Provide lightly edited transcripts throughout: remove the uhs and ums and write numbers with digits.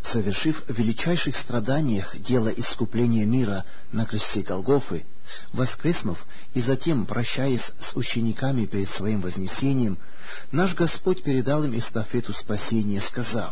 совершив в величайших страданиях дело искупления мира на кресте Голгофы, воскреснув и затем прощаясь с учениками перед своим вознесением, наш Господь передал им эстафету спасения, сказав: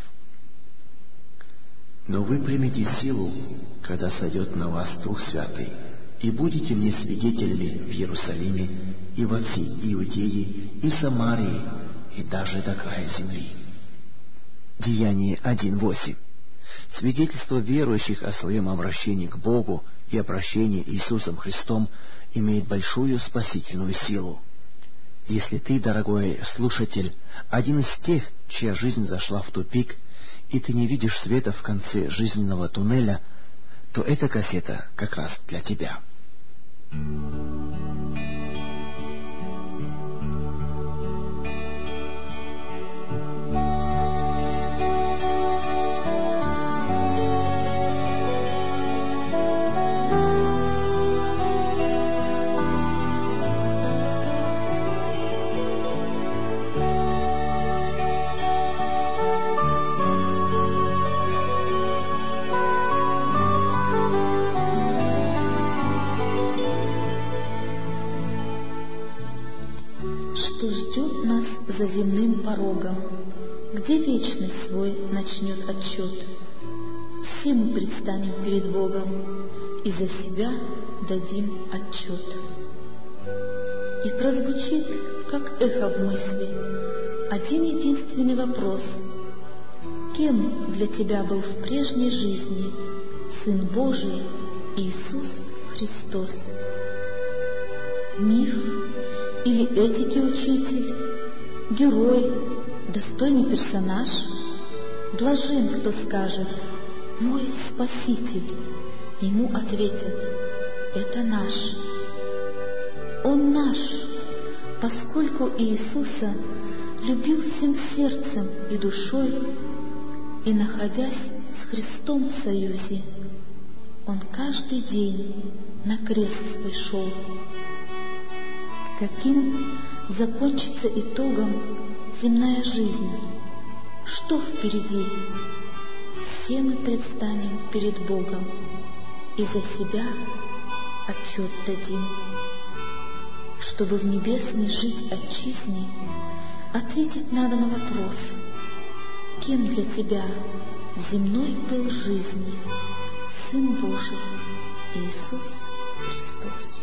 «Но вы примете силу, когда сойдет на вас Дух Святый, и будете мне свидетелями в Иерусалиме и во всей Иудее и Самарии, и даже до края земли». Деяние 1:8. Свидетельство верующих о своем обращении к Богу и о прощении Иисусом Христом имеет большую спасительную силу. Если ты, дорогой слушатель, один из тех, чья жизнь зашла в тупик, и ты не видишь света в конце жизненного туннеля, то эта кассета как раз для тебя. Что ждет нас за земным порогом, где вечность свой начнет отчет. Все мы предстанем перед Богом и за себя дадим отчет. И прозвучит, как эхо в мысли, один единственный вопрос: кем для тебя был в прежней жизни Сын Божий Иисус Христос? Миф или этики учитель, герой, достойный персонаж? Блажен, кто скажет: «Мой Спаситель». Ему ответят: «Это наш». Он наш, поскольку Иисуса любил всем сердцем и душой, и, находясь с Христом в союзе, Он каждый день на крест свой шел. Каким закончится итогом земная жизнь? Что впереди? Все мы предстанем перед Богом и за себя отчет дадим. Чтобы в небесной жить отчизне, ответить надо на вопрос: кем для тебя в земной был жизни Сын Божий Иисус Христос?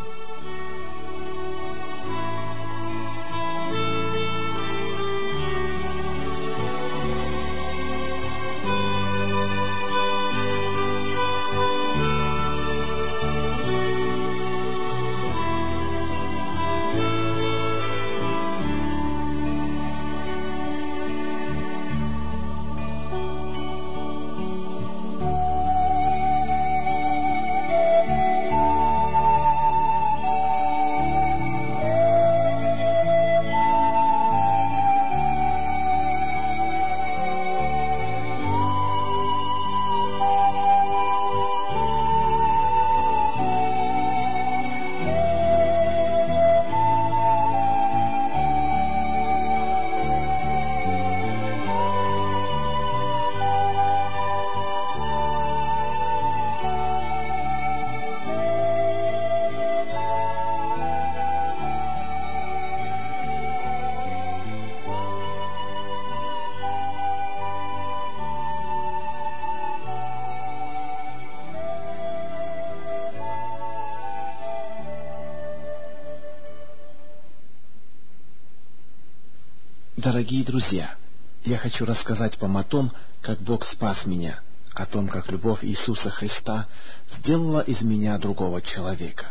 Дорогие друзья, я хочу рассказать вам о том, как Бог спас меня, о том, как любовь Иисуса Христа сделала из меня другого человека.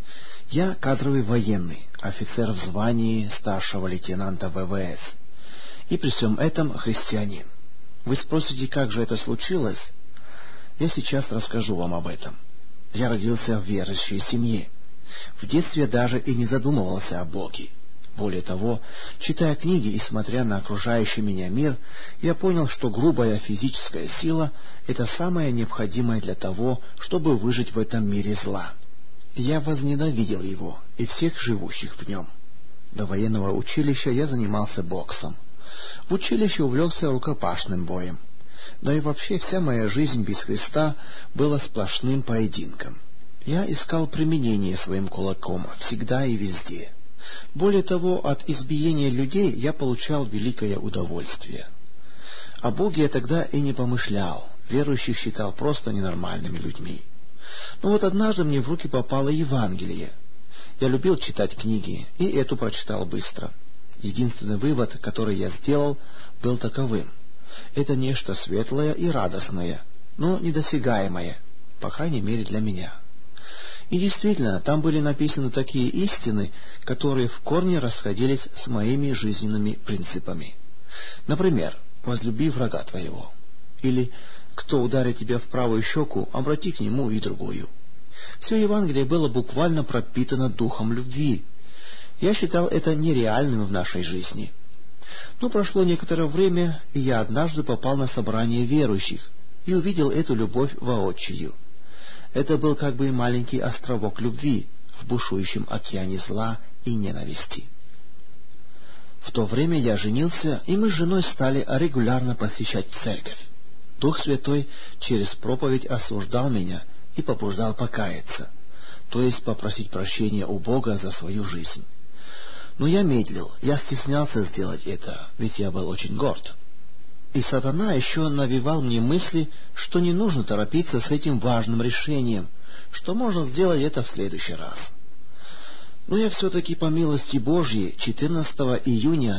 Я кадровый военный, офицер в звании старшего лейтенанта ВВС, и при всем этом христианин. Вы спросите, как же это случилось? Я сейчас расскажу вам об этом. Я родился в верующей семье. В детстве даже и не задумывался о Боге. Более того, читая книги и смотря на окружающий меня мир, я понял, что грубая физическая сила — это самое необходимое для того, чтобы выжить в этом мире зла. Я возненавидел его и всех живущих в нем. До военного училища я занимался боксом. В училище увлекся рукопашным боем. Да и вообще вся моя жизнь без Христа была сплошным поединком. Я искал применение своим кулаком всегда и везде. Более того, от избиения людей я получал великое удовольствие. О Боге я тогда и не помышлял, верующих считал просто ненормальными людьми. Но вот однажды мне в руки попало Евангелие. Я любил читать книги, и эту прочитал быстро. Единственный вывод, который я сделал, был таковым. Это нечто светлое и радостное, но недосягаемое, по крайней мере для меня. И действительно, там были написаны такие истины, которые в корне расходились с моими жизненными принципами. Например, «Возлюби врага твоего», или «Кто ударит тебя в правую щеку, обрати к нему и другую». Все Евангелие было буквально пропитано духом любви. Я считал это нереальным в нашей жизни. Но прошло некоторое время, и я однажды попал на собрание верующих и увидел эту любовь воочию. Это был как бы маленький островок любви в бушующем океане зла и ненависти. В то время я женился, и мы с женой стали регулярно посещать церковь. Дух Святой через проповедь осуждал меня и побуждал покаяться, то есть попросить прощения у Бога за свою жизнь. Но я медлил, я стеснялся сделать это, ведь я был очень горд. И сатана еще навевал мне мысли, что не нужно торопиться с этим важным решением, что можно сделать это в следующий раз. Но я все-таки по милости Божьей 14 июня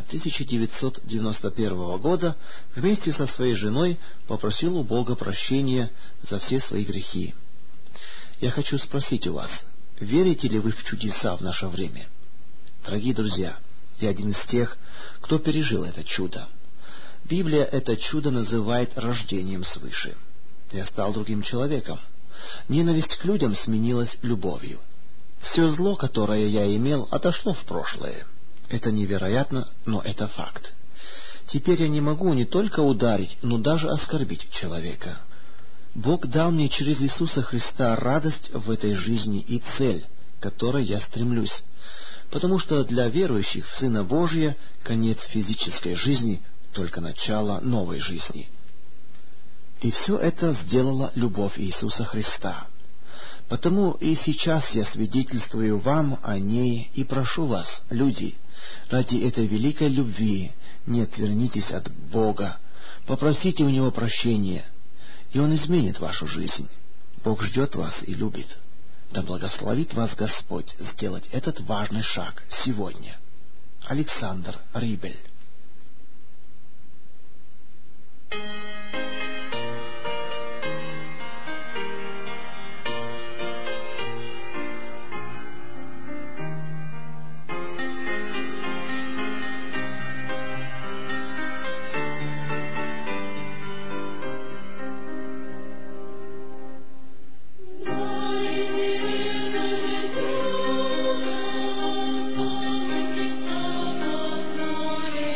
1991 года вместе со своей женой попросил у Бога прощения за все свои грехи. Я хочу спросить у вас, верите ли вы в чудеса в наше время? Дорогие друзья, я один из тех, кто пережил это чудо. Библия это чудо называет рождением свыше. Я стал другим человеком. Ненависть к людям сменилась любовью. Все зло, которое я имел, отошло в прошлое. Это невероятно, но это факт. Теперь я не могу не только ударить, но даже оскорбить человека. Бог дал мне через Иисуса Христа радость в этой жизни и цель, к которой я стремлюсь. Потому что для верующих в Сына Божия конец физической жизни — только начало новой жизни. И все это сделала любовь Иисуса Христа. Потому и сейчас я свидетельствую вам о ней и прошу вас, люди, ради этой великой любви не отвернитесь от Бога, попросите у Него прощения, и Он изменит вашу жизнь. Бог ждет вас и любит. Да благословит вас Господь сделать этот важный шаг сегодня. Александр Рибель. Знайте, это же чудо, славы Христа познали.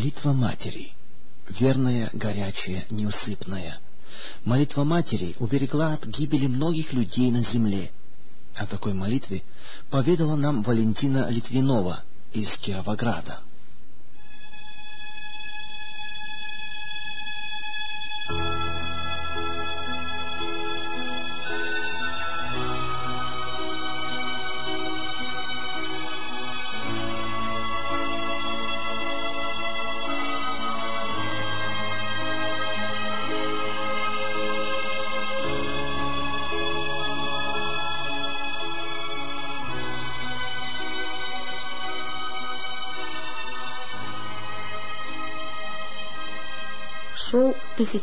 Молитва Матери. Верная, горячая, неусыпная. Молитва Матери уберегла от гибели многих людей на земле. О такой молитве поведала нам Валентина Литвинова из Кировограда. Шел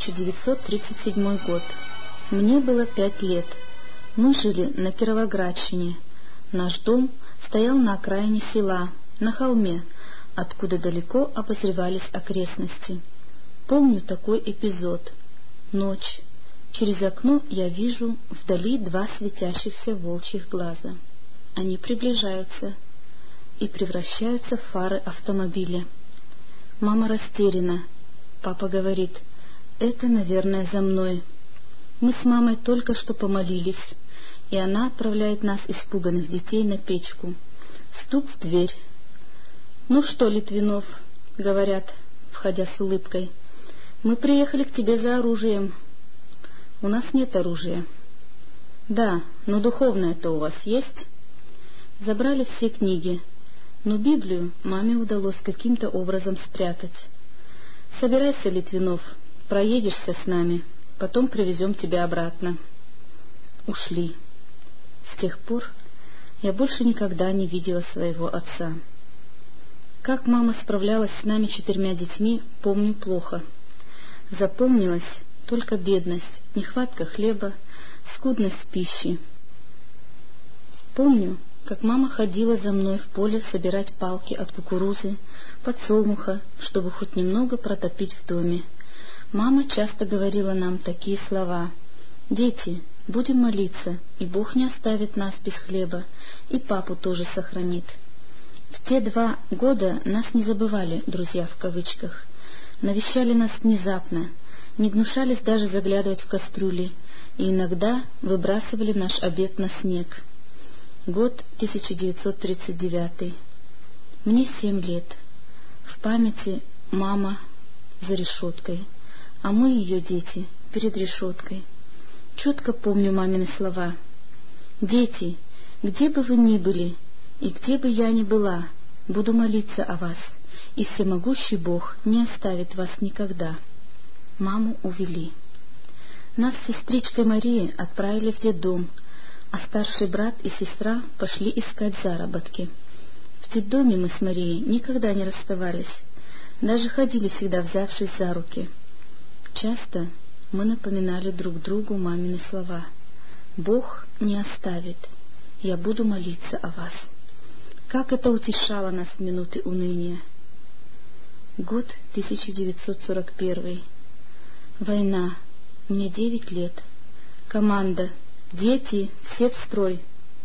1937 год. Мне было 5 лет. Мы жили на Кировоградщине. Наш дом стоял на окраине села, на холме, откуда далеко обозревались окрестности. Помню такой эпизод. Ночь. Через окно я вижу вдали 2 светящихся волчьих глаза. Они приближаются и превращаются в фары автомобиля. Мама растеряна. Папа говорит: «Это, наверное, за мной». Мы с мамой только что помолились, и она отправляет нас, испуганных детей, на печку. Стук в дверь. «Ну что, Литвинов?» — говорят, входя с улыбкой. «Мы приехали к тебе за оружием». «У нас нет оружия». «Да, но духовное-то у вас есть?» Забрали все книги, но Библию маме удалось каким-то образом спрятать. «Собирайся, Литвинов, проедешься с нами, потом привезем тебя обратно». Ушли. С тех пор я больше никогда не видела своего отца. Как мама справлялась с нами 4 детьми, помню плохо. Запомнилась только бедность, нехватка хлеба, скудность пищи. Помню, как мама ходила за мной в поле собирать палки от кукурузы, подсолнуха, чтобы хоть немного протопить в доме. Мама часто говорила нам такие слова: «Дети, будем молиться, и Бог не оставит нас без хлеба, и папу тоже сохранит». В те 2 года нас не забывали, друзья в кавычках, навещали нас внезапно, не гнушались даже заглядывать в кастрюли, и иногда выбрасывали наш обед на снег. Год 1939. Мне 7 лет. В памяти мама за решеткой, а мы, ее дети, перед решеткой. Четко помню мамины слова: «Дети, где бы вы ни были, и где бы я ни была, буду молиться о вас, и всемогущий Бог не оставит вас никогда». Маму увели. Нас с сестричкой Марией отправили в детдом, а старший брат и сестра пошли искать заработки. В детдоме мы с Марией никогда не расставались, даже ходили всегда взявшись за руки. Часто мы напоминали друг другу мамины слова: «Бог не оставит, я буду молиться о вас». Как это утешало нас в минуты уныния. Год 1941. Война. Мне 9 лет. Команда: «Дети, все в строй!»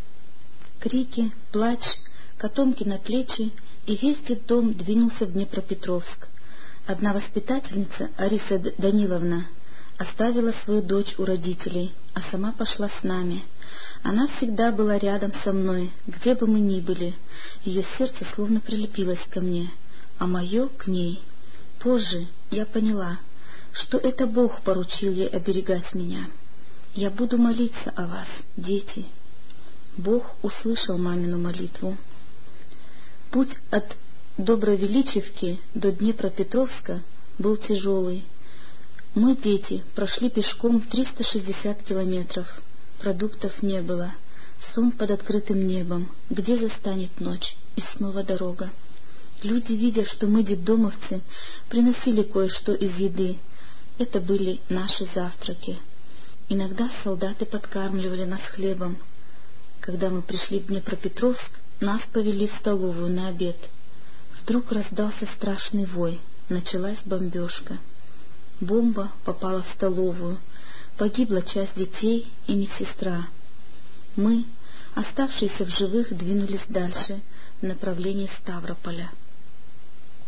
Крики, плач, котомки на плечи, и весь детдом двинулся в Днепропетровск. Одна воспитательница, Ариса Даниловна, оставила свою дочь у родителей, а сама пошла с нами. Она всегда была рядом со мной, где бы мы ни были. Ее сердце словно прилепилось ко мне, а мое — к ней. Позже я поняла, что это Бог поручил ей оберегать меня. «Я буду молиться о вас, дети». Бог услышал мамину молитву. Путь от Добровеличевки до Днепропетровска был тяжелый. Мы, дети, прошли пешком 360 километров. Продуктов не было. Сон под открытым небом. Где застанет ночь? И снова дорога. Люди, видя, что мы детдомовцы, приносили кое-что из еды. Это были наши завтраки. Иногда солдаты подкармливали нас хлебом. Когда мы пришли в Днепропетровск, нас повели в столовую на обед. Вдруг раздался страшный вой. Началась бомбежка. Бомба попала в столовую. Погибла часть детей и медсестра. Мы, оставшиеся в живых, двинулись дальше в направлении Ставрополя.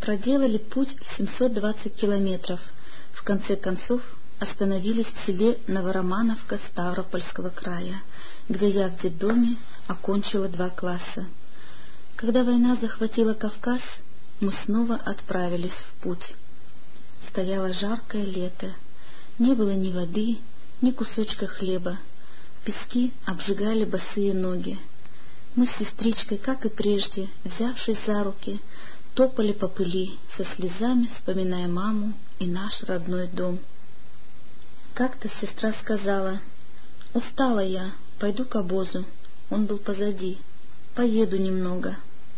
Проделали путь в 720 километров. В конце концов остановились в селе Новоромановка Ставропольского края, где я в детдоме окончила 2 класса. Когда война захватила Кавказ, мы снова отправились в путь. Стояло жаркое лето, не было ни воды, ни кусочка хлеба. Пески обжигали босые ноги. Мы с сестричкой, как и прежде, взявшись за руки, топали по пыли, со слезами вспоминая маму и наш родной дом. Как-то сестра сказала: «Устала я, пойду к обозу». Он был позади. «Поеду немного».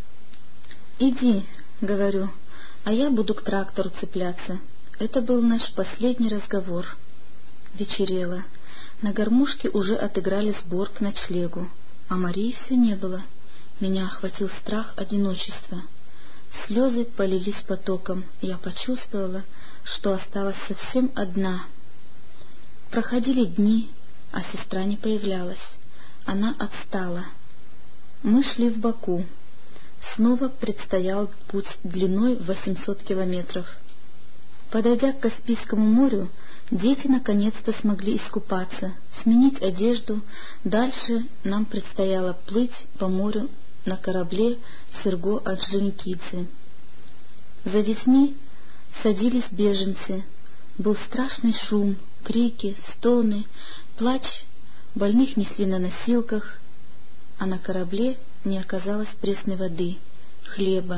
«Иди», — говорю, — «а я буду к трактору цепляться». Это был наш последний разговор. Вечерело. На гармошке уже отыграли сбор к ночлегу, а Марии все не было. Меня охватил страх одиночества. Слезы полились потоком, я почувствовала, что осталась совсем одна. Проходили дни, а сестра не появлялась. Она отстала. Мы шли в Баку. Снова предстоял путь длиной в 800 километров. Подойдя к Каспийскому морю, дети наконец-то смогли искупаться, сменить одежду. Дальше нам предстояло плыть по морю на корабле Серго-Орджоникидзе. За детьми садились беженцы. Был страшный шум, крики, стоны, плач. Больных несли на носилках, а на корабле не оказалось пресной воды, хлеба.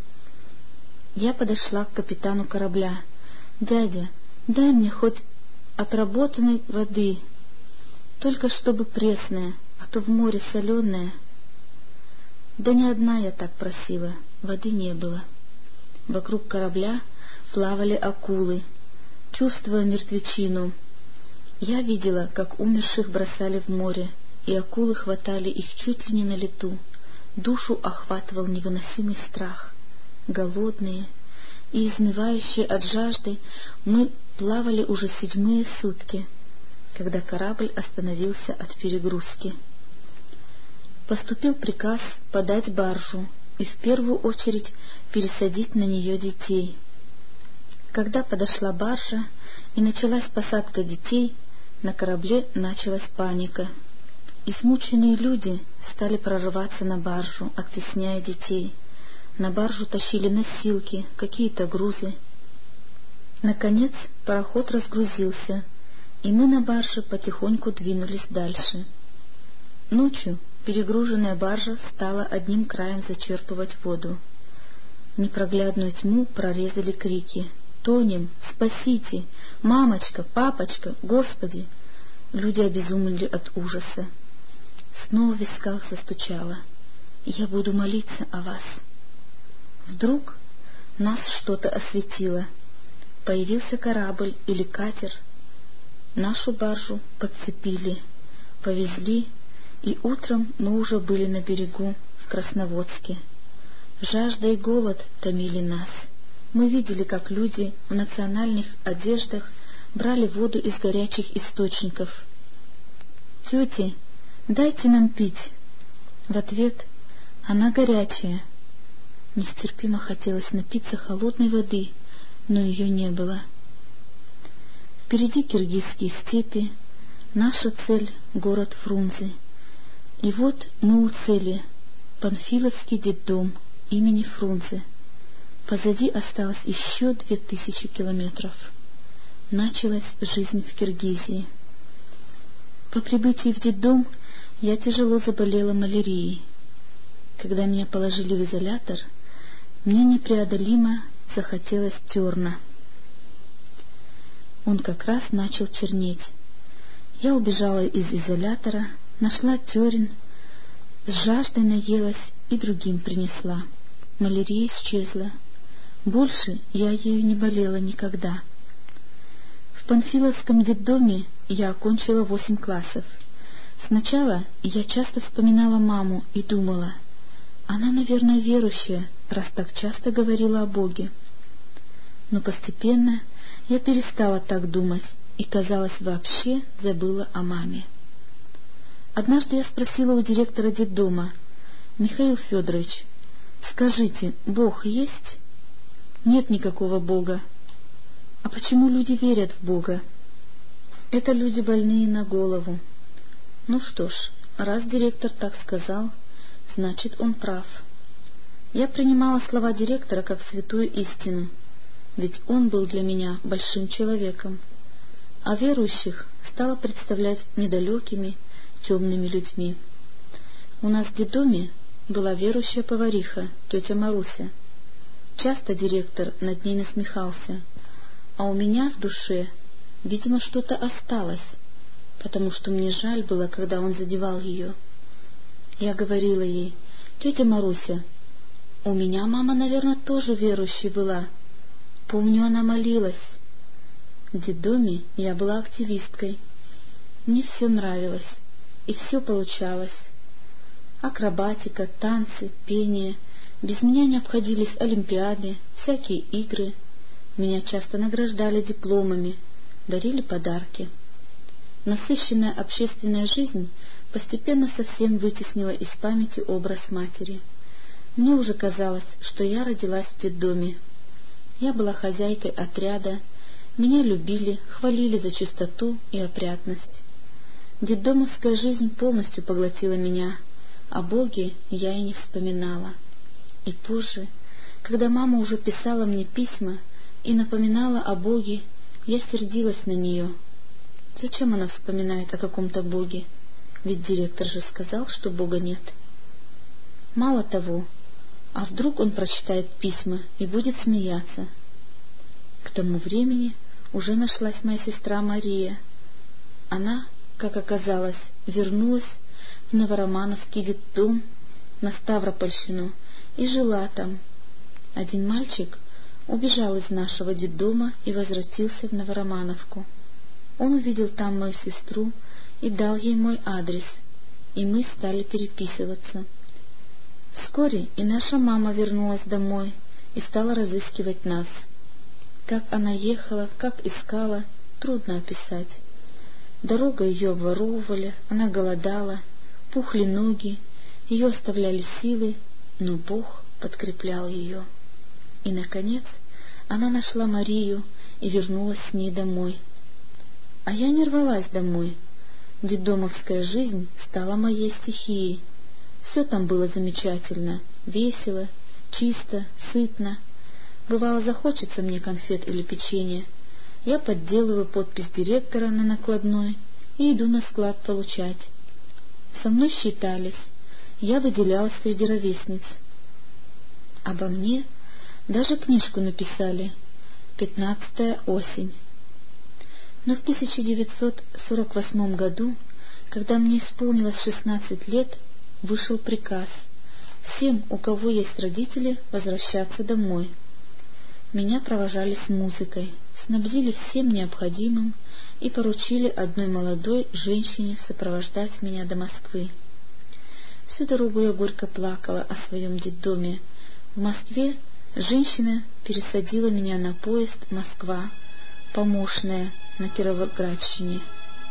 Я подошла к капитану корабля. «Дядя, дай мне хоть отработанной воды, только чтобы пресная, а то в море соленая». Да не одна я так просила, воды не было. Вокруг корабля плавали акулы. Чувствуя мертвечину, я видела, как умерших бросали в море, и акулы хватали их чуть ли не на лету. Душу охватывал невыносимый страх. Голодные и изнывающие от жажды, мы плавали уже 7-е сутки, когда корабль остановился от перегрузки. Поступил приказ подать баржу и в первую очередь пересадить на нее детей. Когда подошла баржа и началась посадка детей, на корабле началась паника. Измученные люди стали прорываться на баржу, оттесняя детей. На баржу тащили носилки, какие-то грузы. Наконец пароход разгрузился, и мы на барже потихоньку двинулись дальше. Ночью перегруженная баржа стала одним краем зачерпывать воду. Непроглядную тьму прорезали крики: «Тонем! Спасите! Мамочка! Папочка! Господи!» Люди обезумели от ужаса. Снова в висках застучало: «Я буду молиться о вас». Вдруг нас что-то осветило. Появился корабль или катер. Нашу баржу подцепили, повезли, и утром мы уже были на берегу в Красноводске. Жажда и голод томили нас. Мы видели, как люди в национальных одеждах брали воду из горячих источников. «Тети, дайте нам пить». В ответ: «Она горячая». Нестерпимо хотелось напиться холодной воды, но ее не было. Впереди киргизские степи, наша цель — город Фрунзе. И вот мы у цели — Панфиловский детдом имени Фрунзе. Позади осталось еще 2000 километров. Началась жизнь в Киргизии. По прибытии в детдом я тяжело заболела малярией. Когда меня положили в изолятор, мне непреодолимо захотелось терна. Он как раз начал чернеть. Я убежала из изолятора, нашла терен, с жаждой наелась и другим принесла. Малярия исчезла. Больше я ею не болела никогда. В Панфиловском детдоме я окончила 8 классов. Сначала я часто вспоминала маму и думала: она, наверное, верующая, раз так часто говорила о Боге. Но постепенно я перестала так думать и, казалось, вообще забыла о маме. Однажды я спросила у директора детдома: «Михаил Федорович, скажите, Бог есть?» Нет никакого Бога. А почему люди верят в Бога? Это люди больные на голову. Ну что ж, раз директор так сказал, значит, он прав. Я принимала слова директора как святую истину, ведь он был для меня большим человеком, а верующих стала представлять недалекими, темными людьми. У нас в детдоме была верующая повариха, тетя Маруся. Часто директор над ней насмехался, а у меня в душе, видимо, что-то осталось, потому что мне жаль было, когда он задевал ее. Я говорила ей: «Тетя Маруся, у меня мама, наверное, тоже верующей была. Помню, она молилась». В детдоме я была активисткой. Мне все нравилось, и все получалось. Акробатика, танцы, пение. Без меня не обходились олимпиады, всякие игры. Меня часто награждали дипломами, дарили подарки. Насыщенная общественная жизнь постепенно совсем вытеснила из памяти образ матери. Мне уже казалось, что я родилась в детдоме. Я была хозяйкой отряда, меня любили, хвалили за чистоту и опрятность. Детдомовская жизнь полностью поглотила меня, о Боге я и не вспоминала. И позже, когда мама уже писала мне письма и напоминала о Боге, я сердилась на нее. Зачем она вспоминает о каком-то Боге? Ведь директор же сказал, что Бога нет. Мало того, а вдруг он прочитает письма и будет смеяться? К тому времени уже нашлась моя сестра Мария. Она, как оказалось, вернулась в Новоромановский детдом на Ставропольщину и жила там. Один мальчик убежал из нашего детдома и возвратился в Новоромановку. Он увидел там мою сестру и дал ей мой адрес, и мы стали переписываться. Вскоре и наша мама вернулась домой и стала разыскивать нас. Как она ехала, как искала, трудно описать. Дорогой ее обворовывали, она голодала, пухли ноги, ее оставляли силы, но Бог подкреплял ее. И, наконец, она нашла Марию и вернулась с ней домой. А я не рвалась домой. Детдомовская жизнь стала моей стихией. Все там было замечательно, весело, чисто, сытно. Бывало, захочется мне конфет или печенья. Я подделываю подпись директора на накладной и иду на склад получать. Со мной считались, я выделялась среди ровесниц. Обо мне даже книжку написали «15-я осень». Но в 1948 году, когда мне исполнилось 16 лет, вышел приказ всем, у кого есть родители, возвращаться домой. Меня провожали с музыкой, снабдили всем необходимым и поручили одной молодой женщине сопровождать меня до Москвы. Всю дорогу я горько плакала о своем детдоме. В Москве женщина пересадила меня на поезд Москва, Помощная, на Кировоградщине.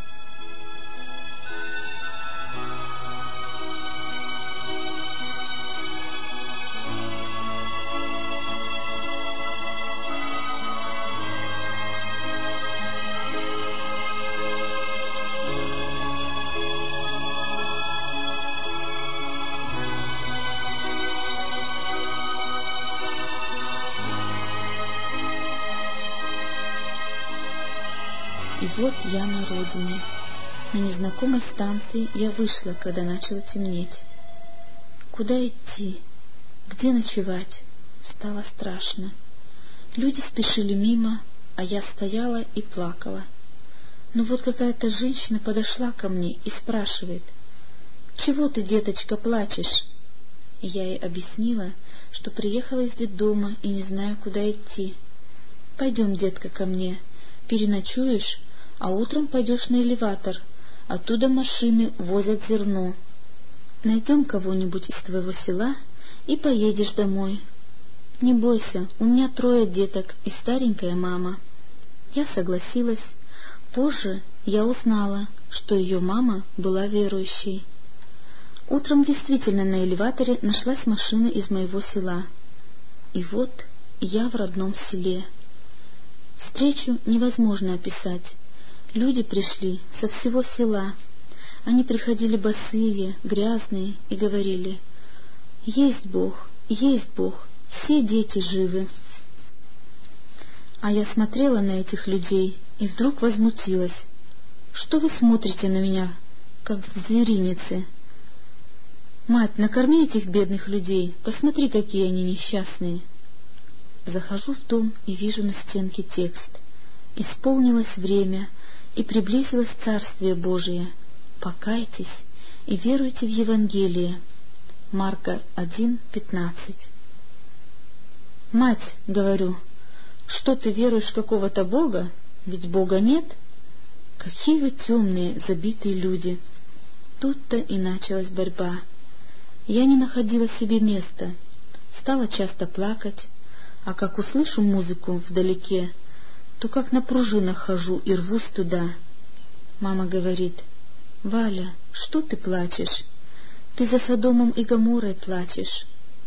И вот я на родине. На незнакомой станции я вышла, когда начало темнеть. Куда идти? Где ночевать? Стало страшно. Люди спешили мимо, а я стояла и плакала. Но вот какая-то женщина подошла ко мне и спрашивает: «Чего ты, деточка, плачешь?» И я ей объяснила, что приехала из детдома и не знаю, куда идти. «Пойдем, детка, ко мне, переночуешь, а утром пойдешь на элеватор, оттуда машины возят зерно. Найдем кого-нибудь из твоего села и поедешь домой. Не бойся, у меня 3 деток и старенькая мама». Я согласилась. Позже я узнала, что ее мама была верующей. Утром действительно на элеваторе нашлась машина из моего села. И вот я в родном селе. Встречу невозможно описать. Люди пришли со всего села. Они приходили босые, грязные и говорили: «Есть Бог, все дети живы». А я смотрела на этих людей и вдруг возмутилась. «Что вы смотрите на меня, как звериницы? Мать, накорми этих бедных людей, посмотри, какие они несчастные». Захожу в дом и вижу на стенке текст: «Исполнилось время, и приблизилось Царствие Божие. Покайтесь и веруйте в Евангелие». Марка 1:15. «Мать, — говорю, — что ты веруешь в какого-то Бога? Ведь Бога нет. Какие вы темные, забитые люди!» Тут-то и началась борьба. Я не находила себе места, стала часто плакать, а как услышу музыку вдалеке, то как на пружинах хожу и рвусь туда. Мама говорит: «Валя, что ты плачешь? Ты за Содомом и Гоморрой плачешь».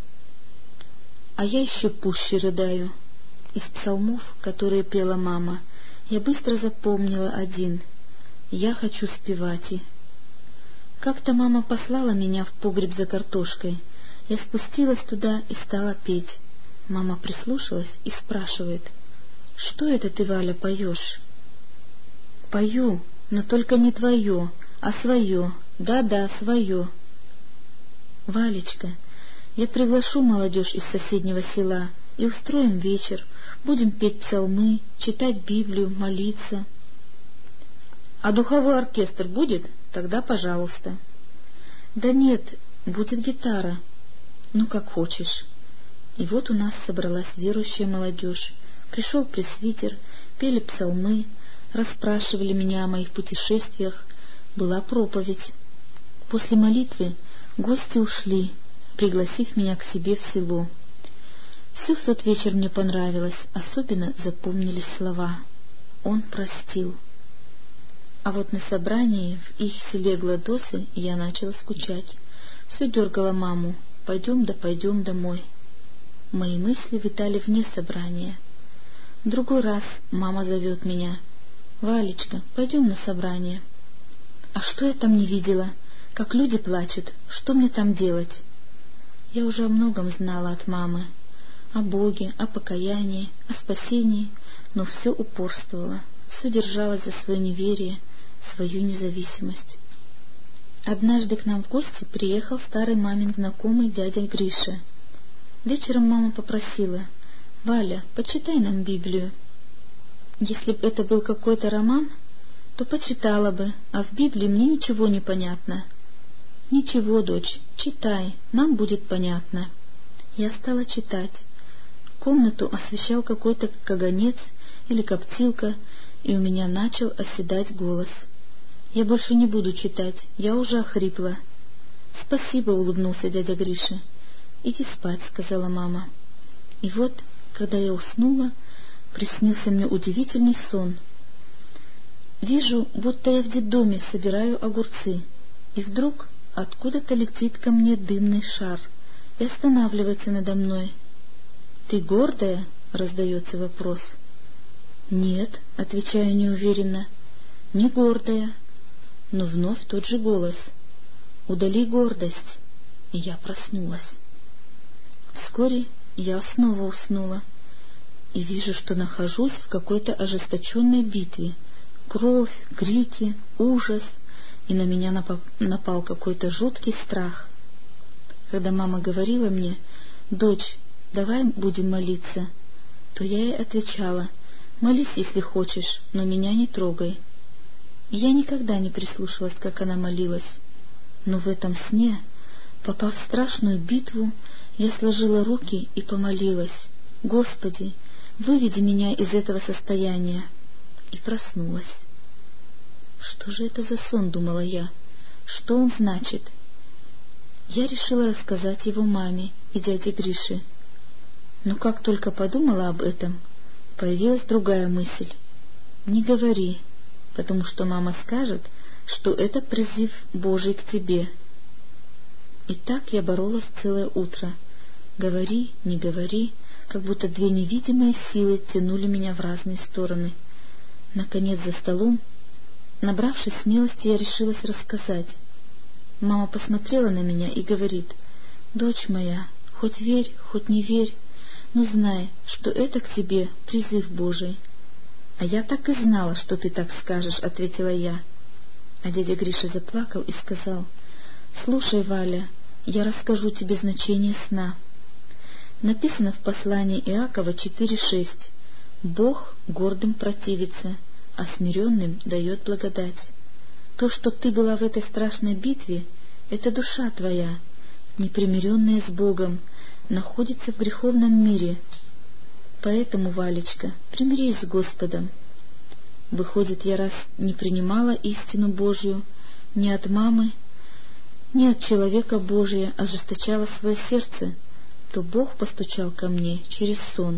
А я еще пуще рыдаю. Из псалмов, которые пела мама, я быстро запомнила один: «Я хочу спевать». И как-то мама послала меня в погреб за картошкой. Я спустилась туда и стала петь. Мама прислушалась и спрашивает: «Что это ты, Валя, поешь?» «Пою, но только не твое, а свое, да-да, свое». «Валечка, я приглашу молодежь из соседнего села и устроим вечер, будем петь псалмы, читать Библию, молиться». «А духовой оркестр будет? Тогда пожалуйста». «Да нет, будет гитара». «Ну, как хочешь». И вот у нас собралась верующая молодежь. Пришел пресвитер, пели псалмы, расспрашивали меня о моих путешествиях, была проповедь. После молитвы гости ушли, пригласив меня к себе в село. Все в тот вечер мне понравилось, особенно запомнились слова: «Он простил». А вот на собрании в их селе Гладосы я начала скучать. Все дергала маму: «Пойдем да пойдем домой». Мои мысли витали вне собрания. Другой раз мама зовет меня: «Валечка, пойдем на собрание». А что я там не видела? Как люди плачут, что мне там делать? Я уже о многом знала от мамы. О Боге, о покаянии, о спасении, но все упорствовала, все держалась за свое неверие, свою независимость. Однажды к нам в гости приехал старый мамин знакомый дядя Гриша. Вечером мама попросила: «Валя, почитай нам Библию». Если бы это был какой-то роман, то почитала бы, а в Библии мне ничего не понятно. «Ничего, дочь, читай, нам будет понятно». Я стала читать. Комнату освещал какой-то каганец или коптилка, и у меня начал оседать голос. «Я больше не буду читать, я уже охрипла». «Спасибо», — улыбнулся дядя Гриша. «Иди спать», — сказала мама. И вот, когда я уснула, приснился мне удивительный сон. Вижу, будто я в детдоме собираю огурцы, и вдруг откуда-то летит ко мне дымный шар и останавливается надо мной. «Ты гордая?» — раздается вопрос. «Нет», — отвечаю неуверенно, — «не гордая». Но вновь тот же голос: «Удали гордость». И я проснулась. Вскоре я снова уснула и вижу, что нахожусь в какой-то ожесточенной битве. Кровь, крики, ужас, и на меня напал какой-то жуткий страх. Когда мама говорила мне: «Дочь, давай будем молиться», то я ей отвечала: «Молись, если хочешь, но меня не трогай». И я никогда не прислушивалась, как она молилась. Но в этом сне, попав в страшную битву, я сложила руки и помолилась: «Господи, выведи меня из этого состояния». И проснулась. Что же это за сон, думала я? Что он значит? Я решила рассказать его маме и дяде Грише. Но как только подумала об этом, появилась другая мысль: не говори, потому что мама скажет, что это призыв Божий к тебе. И так я боролась целое утро. Говори, не говори, как будто две невидимые силы тянули меня в разные стороны. Наконец, за столом, набравшись смелости, я решилась рассказать. Мама посмотрела на меня и говорит: «Дочь моя, хоть верь, хоть не верь, но знай, что это к тебе призыв Божий». «А я так и знала, что ты так скажешь», — ответила я. А дядя Гриша заплакал и сказал: «Слушай, Валя, я расскажу тебе значение сна. Написано в послании Иакова 4:6: Бог гордым противится, а смиренным дает благодать. То, что ты была в этой страшной битве, это душа твоя, непримиренная с Богом, находится в греховном мире. Поэтому, Валечка, примирись с Господом». Выходит, я раз не принимала истину Божью ни от мамы, ни от человека Божия, ожесточала свое сердце, то Бог постучал ко мне через сон.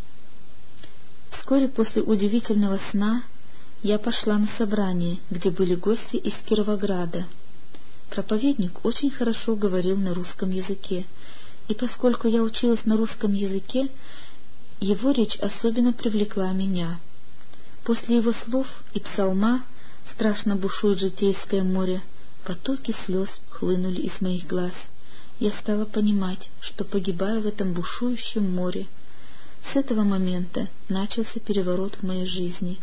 Вскоре после удивительного сна я пошла на собрание, где были гости из Кировограда. Проповедник очень хорошо говорил на русском языке, и поскольку я училась на русском языке, его речь особенно привлекла меня. После его слов и псалма «Страшно бушует житейское море», потоки слез хлынули из моих глаз. Я стала понимать, что погибаю в этом бушующем море. С этого момента начался переворот в моей жизни.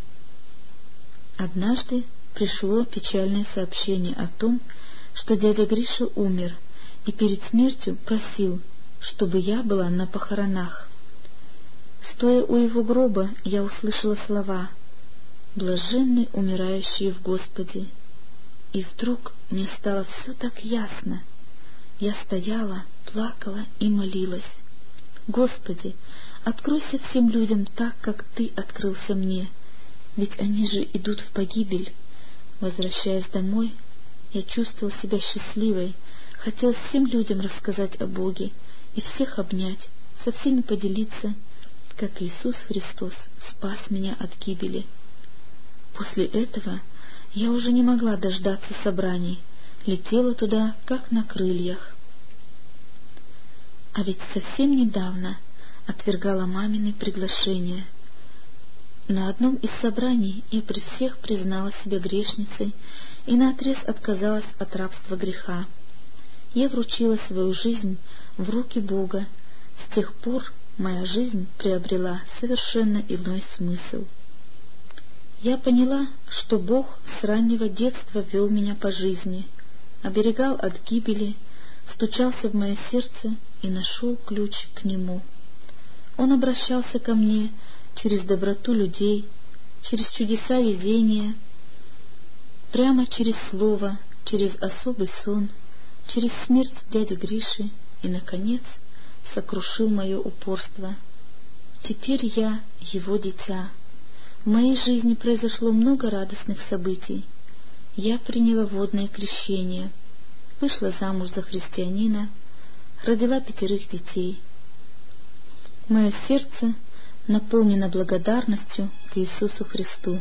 Однажды пришло печальное сообщение о том, что дядя Гриша умер, и перед смертью просил, чтобы я была на похоронах. Стоя у его гроба, я услышала слова: «Блаженны умирающие в Господе». И вдруг мне стало все так ясно. Я стояла, плакала и молилась: «Господи, откройся всем людям так, как Ты открылся мне, ведь они же идут в погибель». Возвращаясь домой, я чувствовала себя счастливой, хотела всем людям рассказать о Боге и всех обнять, со всеми поделиться, как Иисус Христос спас меня от гибели. После этого я уже не могла дождаться собраний, летела туда, как на крыльях. А ведь совсем недавно отвергала мамины приглашения. На одном из собраний я при всех признала себя грешницей и наотрез отказалась от рабства греха. Я вручила свою жизнь в руки Бога. С тех пор моя жизнь приобрела совершенно иной смысл. Я поняла, что Бог с раннего детства вел меня по жизни, оберегал от гибели, стучался в мое сердце и нашел ключ к Нему. Он обращался ко мне через доброту людей, через чудеса везения, прямо через слово, через особый сон, через смерть дяди Гриши и, наконец, сокрушил мое упорство. Теперь я его дитя. В моей жизни произошло много радостных событий. Я приняла водное крещение, вышла замуж за христианина, родила 5 детей. Мое сердце наполнено благодарностью к Иисусу Христу.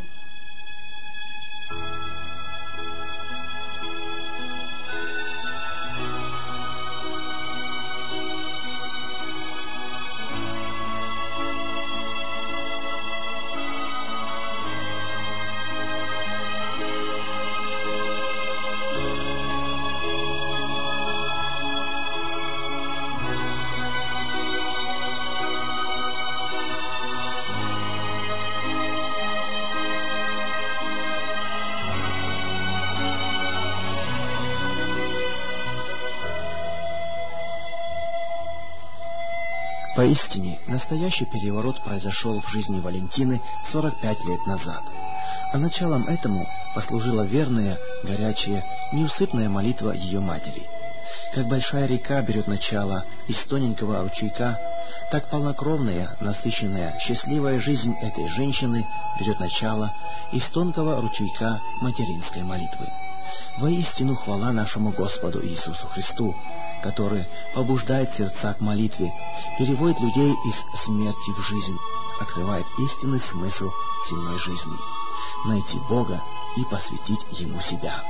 Поистине, настоящий переворот произошел в жизни Валентины 45 лет назад, а началом этому послужила верная, горячая, неусыпная молитва ее матери. Как большая река берет начало из тоненького ручейка, так полнокровная, насыщенная, счастливая жизнь этой женщины берет начало из тонкого ручейка материнской молитвы. Воистину хвала нашему Господу Иисусу Христу, который побуждает сердца к молитве, переводит людей из смерти в жизнь, открывает истинный смысл земной жизни — найти Бога и посвятить Ему себя.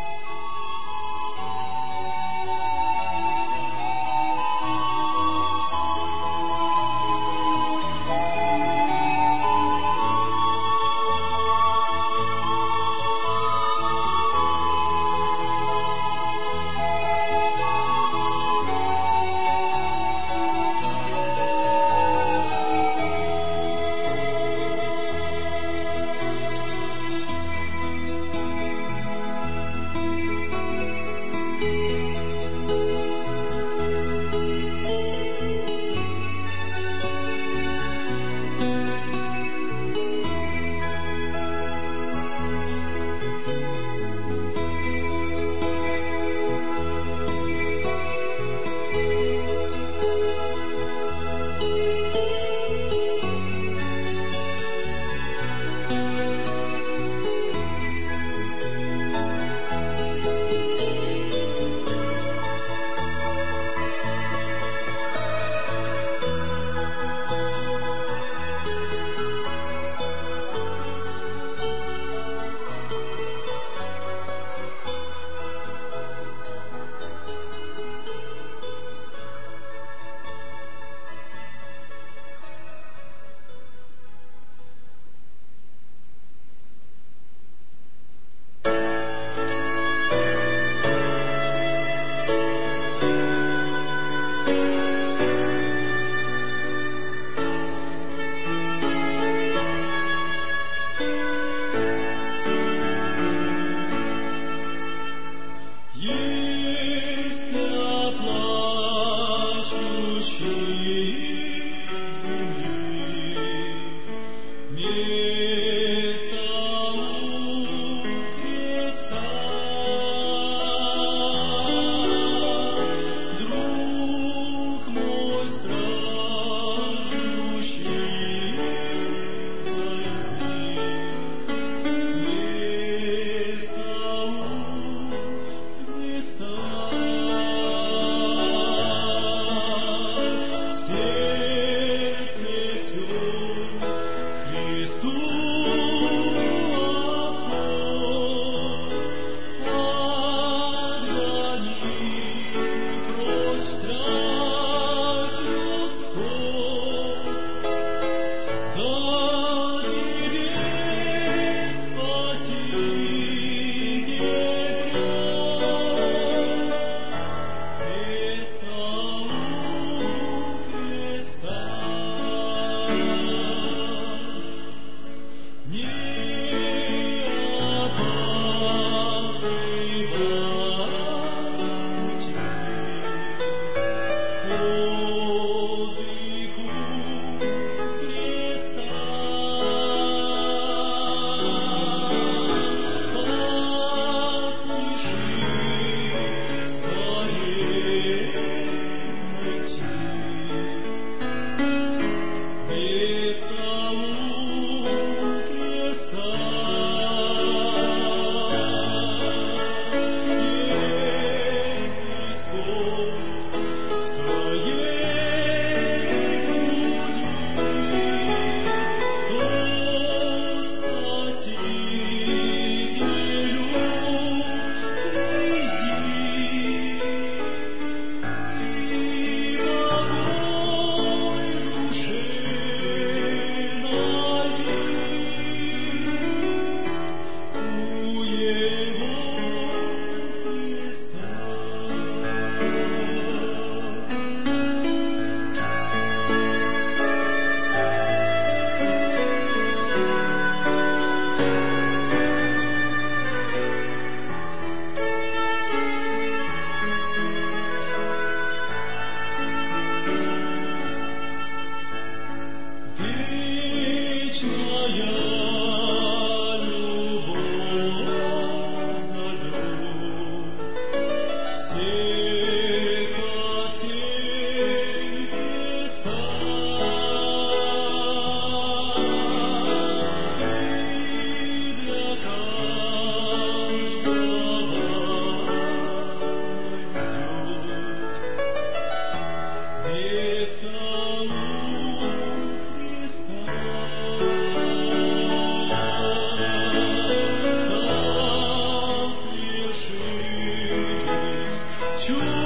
чудо.